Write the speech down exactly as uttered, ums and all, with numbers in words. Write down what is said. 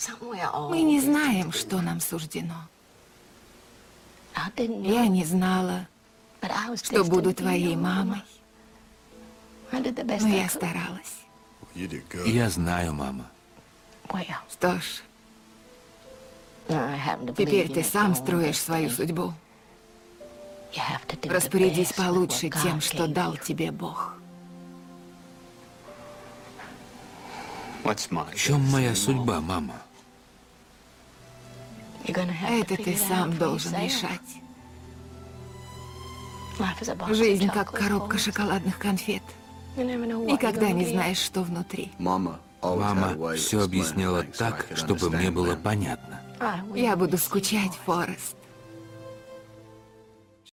Мы не знаем, что нам суждено. Я не знала, что буду твоей мамой, но я старалась. Я знаю, мама. Что ж, теперь ты сам строишь свою судьбу. Распорядись получше тем, что дал тебе Бог. В чем моя судьба, мама? Это ты сам должен решать. Жизнь как коробка шоколадных конфет. Никогда не знаешь, что внутри. Мама все объясняла так, чтобы мне было понятно. Я буду скучать, Форест.